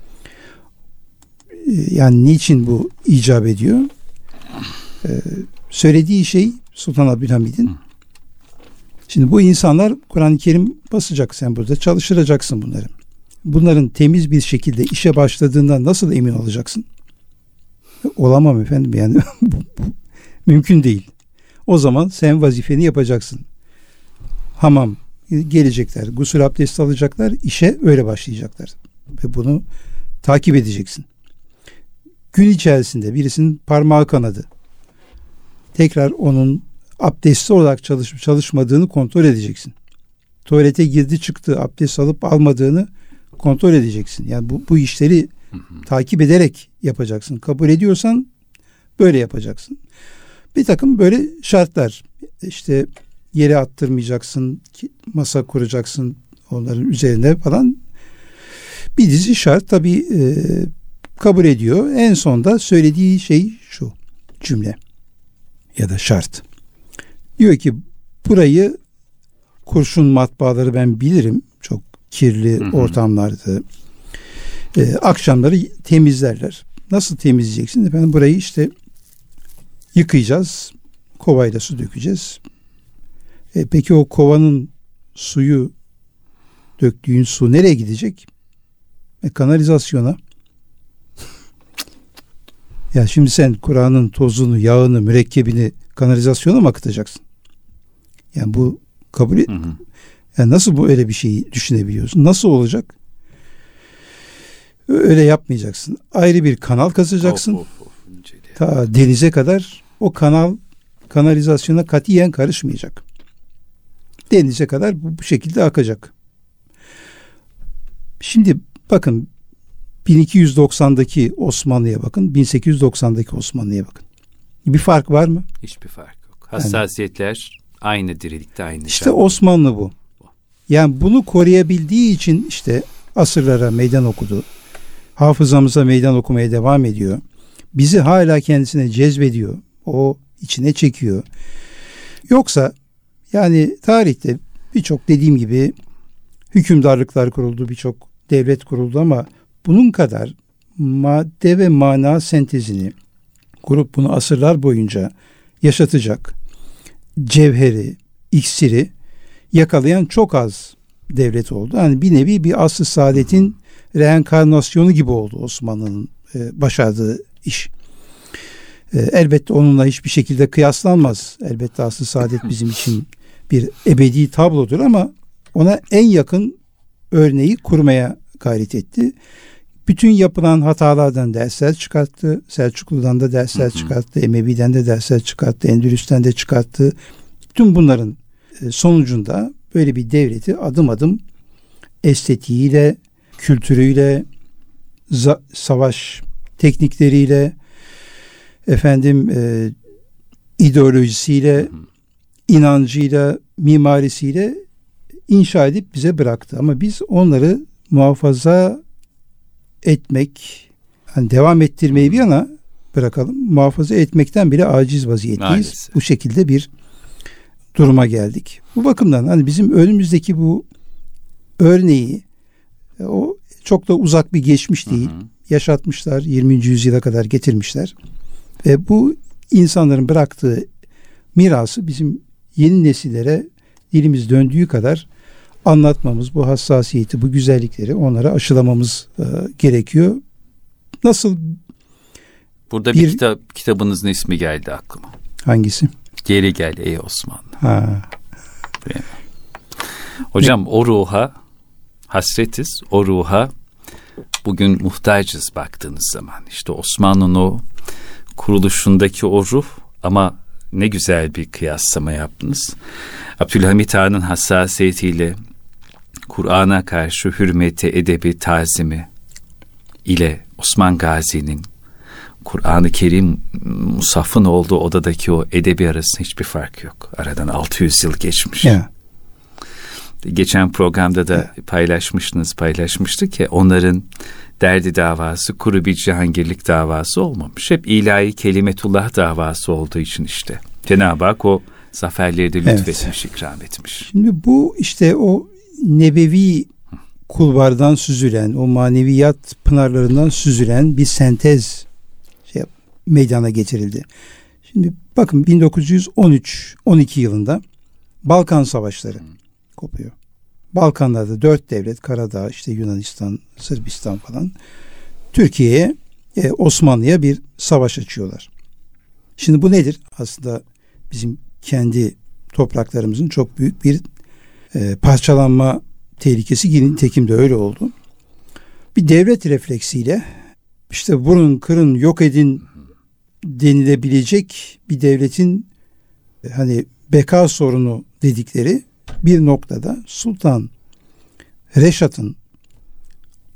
Yani niçin bu icap ediyor? Ee, söylediği şey Sultan Abdülhamid'in. Şimdi bu insanlar Kur'an-ı Kerim basacak, sen burada çalıştıracaksın bunları. Bunların temiz bir şekilde işe başladığından nasıl emin olacaksın? Olamam efendim yani bu, bu mümkün değil. O zaman sen vazifeni yapacaksın. Hamam gelecekler, gusül abdesti alacaklar, işe öyle başlayacaklar. Ve bunu takip edeceksin. Gün içerisinde birisinin parmağı kanadı. Tekrar onun abdestli olarak çalışıp çalışmadığını kontrol edeceksin. Tuvalete girdi çıktı, abdest alıp almadığını kontrol edeceksin. Yani bu, bu işleri Hı hı. Takip ederek yapacaksın. Kabul ediyorsan böyle yapacaksın. Bir takım böyle şartlar. İşte yere attırmayacaksın, masa kuracaksın onların üzerine falan. Bir dizi şart tabii e, kabul ediyor. En sonda söylediği şey şu cümle ya da şart. Diyor ki burayı kurşun matbaaları ben bilirim. Çok kirli hı hı. ortamlardı. E, akşamları temizlerler. Nasıl temizleyeceksin? Efendim burayı işte yıkayacağız. Kovayla su dökeceğiz. E, peki o kovanın suyu döktüğün su nereye gidecek? E, kanalizasyona. Ya şimdi sen Kur'an'ın tozunu, yağını, mürekkebini kanalizasyona mı akıtacaksın? Yani bu kabul et. Hı hı. Yani nasıl bu öyle bir şeyi düşünebiliyorsun? Nasıl olacak? Öyle yapmayacaksın. Ayrı bir kanal kazacaksın. Of, of, of. Ta denize kadar o kanal kanalizasyona katiyen karışmayacak. Denize kadar bu, bu şekilde akacak. Şimdi bakın bin iki yüz doksandaki Osmanlı'ya bakın, bin sekiz yüz doksandaki Osmanlı'ya bakın. Bir fark var mı? Hiçbir fark yok. Hassasiyetler yani, aynı dirilikte, aynı. İşte şartlar. Osmanlı bu. Yani bunu koruyabildiği için işte asırlara meydan okudu. Hafızamıza meydan okumaya devam ediyor. Bizi hala kendisine cezbediyor. O içine çekiyor. Yoksa yani tarihte birçok dediğim gibi hükümdarlıklar kuruldu, birçok devlet kuruldu ama bunun kadar madde ve mana sentezini kurup bunu asırlar boyunca yaşatacak cevheri, iksiri yakalayan çok az devlet oldu. Yani bir nevi bir asr-ı saadetin reenkarnasyonu gibi oldu Osmanlı'nın e, başardığı iş. E, elbette onunla hiçbir şekilde kıyaslanmaz. Elbette asr-ı saadet bizim için bir ebedi tablodur ama ona en yakın örneği kurmaya gayret etti. Bütün yapılan hatalardan dersler çıkarttı. Selçuklu'dan da dersler çıkarttı. Emevi'den de dersler çıkarttı. Endülüs'ten de çıkarttı. Bütün bunların sonucunda böyle bir devleti adım adım estetiğiyle, kültürüyle, za- savaş teknikleriyle, efendim e, ideolojisiyle, inancıyla, mimarisiyle inşa edip bize bıraktı. Ama biz onları muhafaza etmek, yani devam ettirmeyi bir yana bırakalım. Muhafaza etmekten bile aciz vaziyetteyiz. Maalesef. Bu şekilde bir duruma geldik. Bu bakımdan hani bizim önümüzdeki bu örneği o çok da uzak bir geçmiş değil. Hı hı. Yaşatmışlar. yirminci yüzyıla kadar getirmişler. Ve bu insanların bıraktığı mirası bizim yeni nesillere dilimiz döndüğü kadar anlatmamız, bu hassasiyeti, bu güzellikleri onlara aşılamamız e, gerekiyor. Nasıl? Burada bir, bir kitap, kitabınızın ismi geldi aklıma. Hangisi? Geri Gel Ey Osmanlı. Ha. Hocam ne? O ruha hasretiz, o ruha bugün muhtacız baktığınız zaman. İşte Osmanlı'nın o kuruluşundaki o ruh, ama ne güzel bir kıyaslama yaptınız. Abdülhamit Han'ın hassasiyetiyle, Kur'an'a karşı hürmeti, edebi, tazimi ile Osman Gazi'nin Kur'an-ı Kerim musafın olduğu odadaki o edebi arasında hiçbir fark yok. Aradan altı yüz yıl geçmiş. Yeah. Geçen programda da yeah. paylaşmıştınız, paylaşmıştık ya, onların derdi davası kuru bir cihangirlik davası olmamış. Hep ilahi kelimetullah davası olduğu için işte Cenab-ı Hak o zaferleri de lütfetmiş, evet. ikram etmiş. Şimdi bu işte o nebevi kulvardan süzülen, o maneviyat pınarlarından süzülen bir sentez şey, meydana getirildi. Şimdi bakın bin dokuz yüz on üç on iki yılında Balkan Savaşları hmm. kopuyor. Balkanlarda dört devlet, Karadağ, işte Yunanistan, Sırbistan falan, Türkiye'ye, e, Osmanlı'ya bir savaş açıyorlar. Şimdi bu nedir? Aslında bizim kendi topraklarımızın çok büyük bir e, parçalanma tehlikesi, nitekim de öyle oldu. Bir devlet refleksiyle işte vurun, kırın, yok edin denilebilecek bir devletin e, hani beka sorunu dedikleri bir noktada Sultan Reşat'ın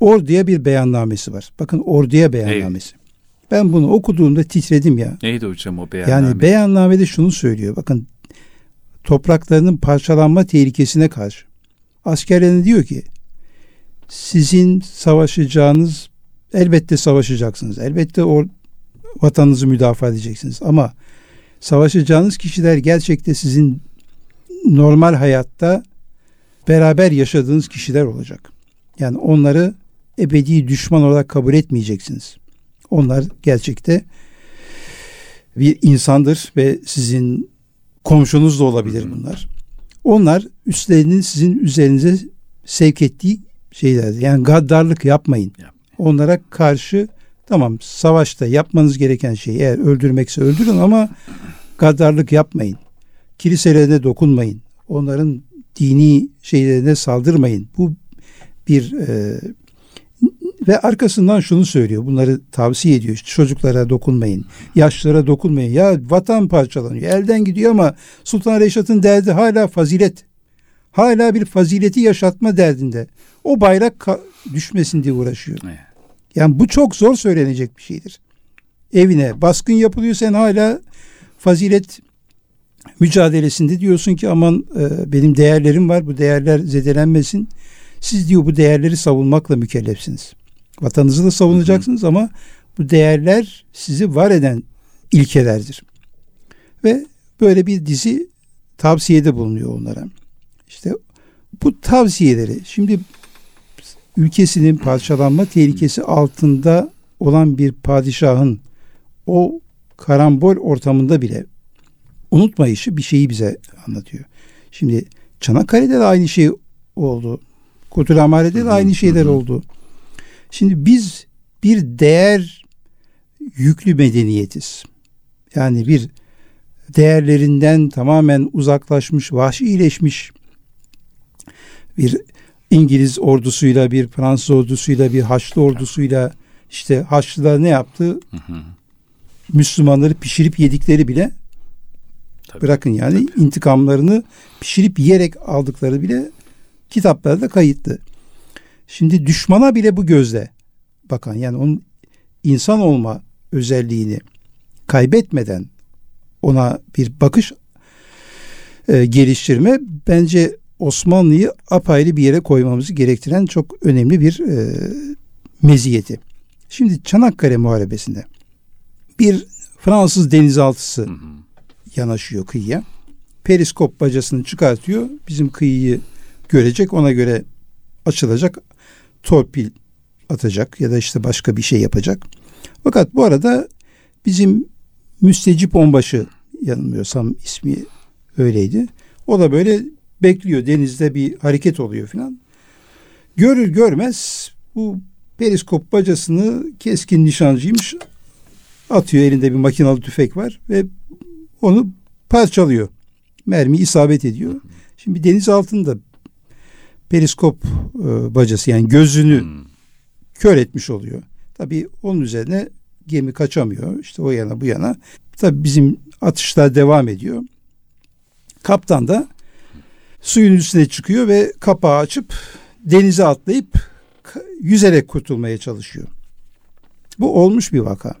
orduya bir beyannamesi var. Bakın orduya beyannamesi. Evet. Ben bunu okuduğumda titredim ya. Neydi hocam o beyanname? Yani beyannamede şunu söylüyor. Bakın topraklarının parçalanma tehlikesine karşı askerlerine diyor ki sizin savaşacağınız, elbette savaşacaksınız. Elbette o vatanınızı müdafaa edeceksiniz. Ama savaşacağınız kişiler gerçekte sizin normal hayatta beraber yaşadığınız kişiler olacak. Yani onları ebedi düşman olarak kabul etmeyeceksiniz. Onlar gerçekte bir insandır ve sizin komşunuz da olabilir bunlar. Onlar üstlerinin sizin üzerinize sevk ettiği şeylerdir. Yani gaddarlık yapmayın. Onlara karşı tamam savaşta yapmanız gereken şey eğer öldürmekse öldürün ama gaddarlık yapmayın. Kiliselerine dokunmayın. Onların dini şeylerine saldırmayın. Bu bir e, ve arkasından şunu söylüyor. Bunları tavsiye ediyor. İşte çocuklara dokunmayın. Yaşlılara dokunmayın. Ya vatan parçalanıyor. Elden gidiyor ama Sultan Reşat'ın derdi hala fazilet. Hala bir fazileti yaşatma derdinde. O bayrak ka- düşmesin diye uğraşıyor. Yani bu çok zor söylenecek bir şeydir. Evine baskın yapılıyor. Sen hala fazilet mücadelesinde diyorsun ki aman e, benim değerlerim var. Bu değerler zedelenmesin. Siz diyor bu değerleri savunmakla mükellefsiniz. Vatanınızı da savunacaksınız ama bu değerler sizi var eden ilkelerdir. Ve böyle bir dizi tavsiyede bulunuyor onlara. İşte bu tavsiyeleri şimdi ülkesinin parçalanma tehlikesi altında olan bir padişahın o karambol ortamında bile unutmayışı bir şeyi bize anlatıyor. Şimdi Çanakkale'de de aynı şey oldu. Kutulamare'de de aynı şeyler oldu. Şimdi biz bir değer yüklü medeniyetiz. Yani bir değerlerinden tamamen uzaklaşmış, vahşileşmiş bir İngiliz ordusuyla, bir Fransız ordusuyla, bir Haçlı ordusuyla işte Haçlılar ne yaptı? Müslümanları pişirip yedikleri bile tabii, bırakın yani tabii. intikamlarını pişirip yiyerek aldıkları bile kitaplarda kayıtlı. Şimdi düşmana bile bu gözle bakan yani onun insan olma özelliğini kaybetmeden ona bir bakış e, geliştirme bence Osmanlı'yı apayrı bir yere koymamızı gerektiren çok önemli bir e, meziyeti. Şimdi Çanakkale Muharebesi'nde bir Fransız denizaltısı hı hı. yanaşıyor kıyıya. Periskop bacasını çıkartıyor. Bizim kıyıyı görecek. Ona göre açılacak. Torpil atacak ya da işte başka bir şey yapacak. Fakat bu arada bizim Müstecip Onbaşı yanılmıyorsam ismi öyleydi. O da böyle bekliyor. Denizde bir hareket oluyor filan. Görür görmez bu periskop bacasını keskin nişancıymış atıyor. Elinde bir makinalı tüfek var ve onu parçalıyor. Mermi isabet ediyor. Şimdi bir deniz altında periskop e, bacası yani gözünü hmm. kör etmiş oluyor. Tabii onun üzerine gemi kaçamıyor. İşte o yana bu yana. Tabii bizim atışlar devam ediyor. Kaptan da suyun üstüne çıkıyor ve kapağı açıp denize atlayıp yüzerek kurtulmaya çalışıyor. Bu olmuş bir vaka.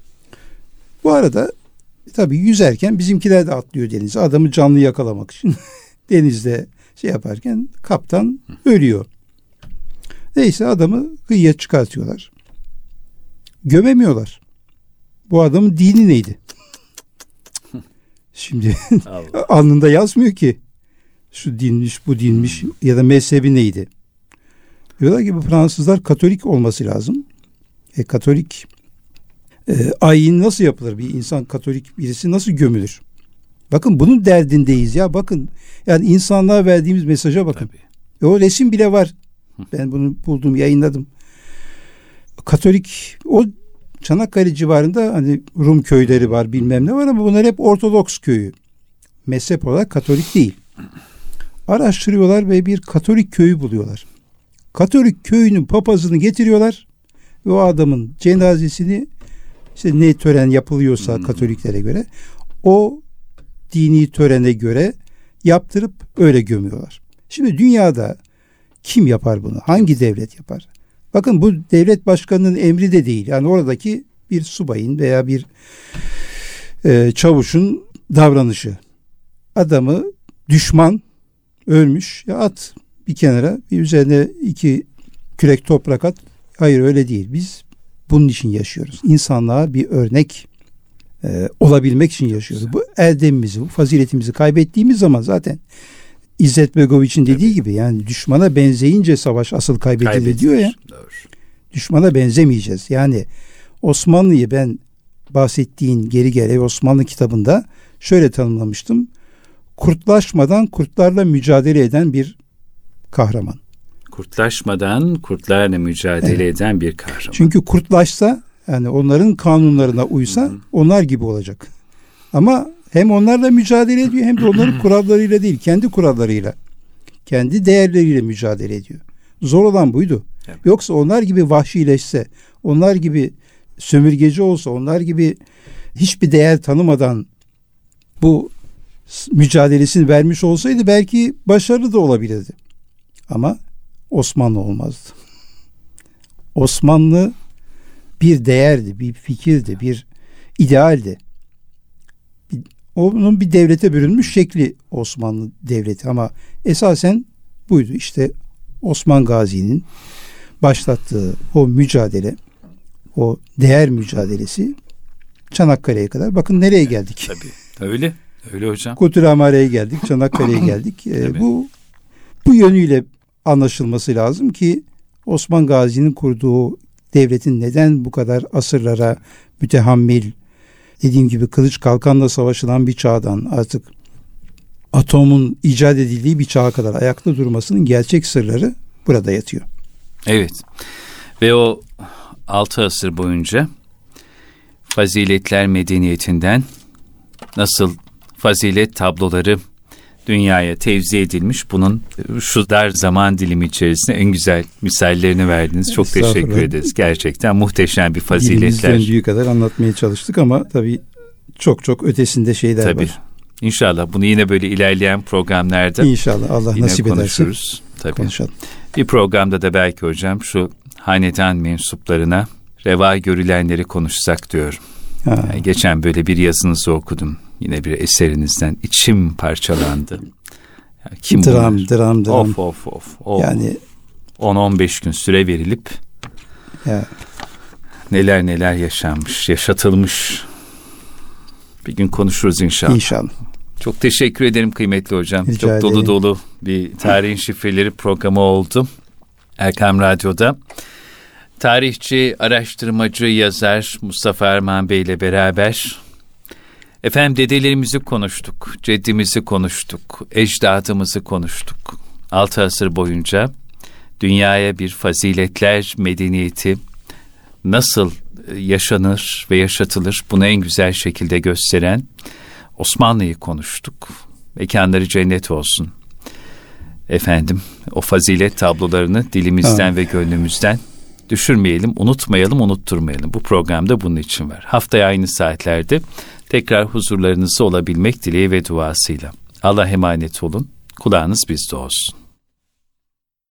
Bu arada tabii yüzerken bizimkiler de atlıyor denize. Adamı canlı yakalamak için denizde şey yaparken kaptan ölüyor. Neyse adamı kıyıya çıkartıyorlar. Gömemiyorlar. Bu adamın dini neydi? Şimdi alnında yazmıyor ki şu dinmiş, bu dinmiş ya da mezhebi neydi? Diyorlar ki bu Fransızlar Katolik olması lazım. E, Katolik e, ayin nasıl yapılır? Bir insan Katolik birisi nasıl gömülür? Bakın bunun derdindeyiz ya. Bakın yani insanlığa verdiğimiz mesaja bakın. E, o resim bile var. Ben bunu buldum, yayınladım. Katolik o Çanakkale civarında hani Rum köyleri var bilmem ne var ama bunlar hep Ortodoks köyü. Mezhep olarak Katolik değil. Araştırıyorlar ve bir Katolik köyü buluyorlar. Katolik köyünün papazını getiriyorlar ve o adamın cenazesini işte ne tören yapılıyorsa Katoliklere göre o dini törene göre yaptırıp öyle gömüyorlar. Şimdi dünyada kim yapar bunu? Hangi devlet yapar? Bakın bu devlet başkanının emri de değil. Yani oradaki bir subayın veya bir e, çavuşun davranışı. Adamı düşman ölmüş. Ya at bir kenara, bir üzerine iki kürek toprak at. Hayır, öyle değil. Biz bunun için yaşıyoruz. İnsanlığa bir örnek e, olabilmek için yaşıyoruz. Bu erdemimizi, bu faziletimizi kaybettiğimiz zaman zaten İzzet Begoviç'in dediği gibi, yani düşmana benzeyince savaş asıl kaybedilir diyor ya. Doğru. Düşmana benzemeyeceğiz. Yani Osmanlı'yı ben bahsettiğin Geri Gel Ey Osmanlı kitabında şöyle tanımlamıştım. Kurtlaşmadan kurtlarla mücadele eden bir kahraman. Kurtlaşmadan kurtlarla mücadele evet. eden bir kahraman. Çünkü kurtlaşsa, yani onların kanunlarına uysa hı hı. onlar gibi olacak. Ama hem onlarla mücadele ediyor hem de onların kurallarıyla değil, kendi kurallarıyla, kendi değerleriyle mücadele ediyor. Zor olan buydu. Evet. Yoksa onlar gibi vahşileşse, onlar gibi sömürgeci olsa, onlar gibi hiçbir değer tanımadan bu mücadelesini vermiş olsaydı belki başarılı da olabilirdi. Ama Osmanlı olmazdı. Osmanlı bir değerdi, bir fikirdi, bir idealdi. Onun bir devlete bürünmüş şekli Osmanlı Devleti, ama esasen buydu. İşte Osman Gazi'nin başlattığı o mücadele, o değer mücadelesi Çanakkale'ye kadar. Bakın nereye geldik. Tabii. Öyle. Öyle hocam. Kuturamare'ye geldik, Çanakkale'ye geldik. ee, bu bu yönüyle anlaşılması lazım ki Osman Gazi'nin kurduğu devletin neden bu kadar asırlara mütehammil, dediğim gibi kılıç kalkanla savaşılan bir çağdan artık atomun icat edildiği bir çağa kadar ayakta durmasının gerçek sırları burada yatıyor. Evet. Ve o altı asır boyunca faziletler medeniyetinden nasıl fazilet tabloları dünyaya tevzi edilmiş, bunun şu dar zaman dilimi içerisinde en güzel misallerini verdiniz. Çok teşekkür ederiz. Gerçekten muhteşem bir faziletler. Dilimiz döndüğü kadar anlatmaya çalıştık ama tabii çok çok ötesinde şeyler tabii. var. İnşallah bunu yine böyle ilerleyen programlarda İnşallah Allah nasip ederse tabii. konuşalım. Bir programda da belki hocam şu hanedan mensuplarına reva görülenleri konuşsak diyorum. Yani geçen böyle bir yazınızı okudum. Yine bir eserinizden içim parçalandı. Yani kim dram, bunlar? dram, dram. Of of of. of. Yani on on beş gün süre verilip ya. neler neler yaşanmış, yaşatılmış. Bir gün konuşuruz inşallah. İnşallah. Çok teşekkür ederim kıymetli hocam. Rica Çok ederim. dolu dolu bir tarihin şifreleri programı oldu. Erkam Radyo'da. Tarihçi, araştırmacı, yazar Mustafa Erman Bey ile beraber efendim dedelerimizi konuştuk, ceddimizi konuştuk, ecdadımızı konuştuk. Altı asır boyunca dünyaya bir faziletler medeniyeti nasıl yaşanır ve yaşatılır, bunu en güzel şekilde gösteren Osmanlı'yı konuştuk. Mekanları cennet olsun. Efendim, o fazilet tablolarını dilimizden ha. ve gönlümüzden düşürmeyelim, unutmayalım, unutturmayalım. Bu programda bunun için var. Haftaya aynı saatlerde tekrar huzurlarınızda olabilmek dileği ve duasıyla. Allah'a emanet olun. Kulağınız bizde olsun.